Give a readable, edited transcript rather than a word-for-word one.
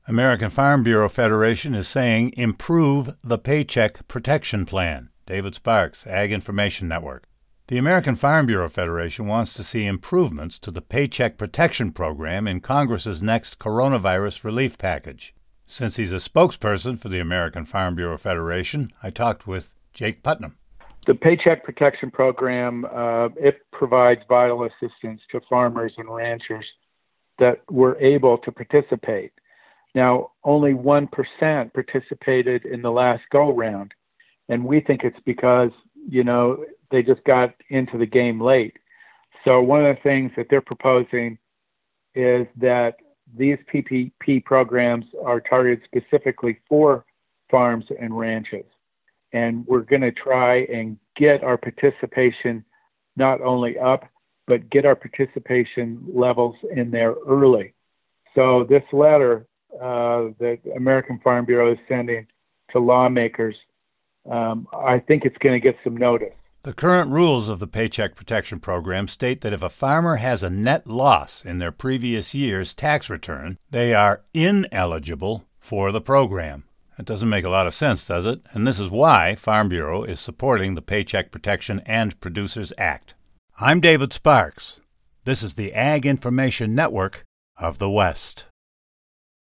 American Farm Bureau Federation is saying improve the Paycheck Protection Plan. David Sparks, Ag Information Network. The American Farm Bureau Federation wants to see improvements to the Paycheck Protection Program in Congress's next coronavirus relief package. Since he's a spokesperson for the American Farm Bureau Federation, I talked with Jake Putnam. The Paycheck Protection Program, it provides vital assistance to farmers and ranchers that were able to participate. Now, only 1% participated in the last go-round, and we think it's because, they just got into the game late. So one of the things that they're proposing is that these PPP programs are targeted specifically for farms and ranches. And we're going to try and get our participation not only up, but get our participation levels in there early. So this letter that American Farm Bureau is sending to lawmakers, I think it's going to get some notice. The current rules of the Paycheck Protection Program state that if a farmer has a net loss in their previous year's tax return, they are ineligible for the program. That doesn't make a lot of sense, does it? And this is why Farm Bureau is supporting the Paycheck Protection and Producers Act. I'm David Sparks. This is the Ag Information Network of the West.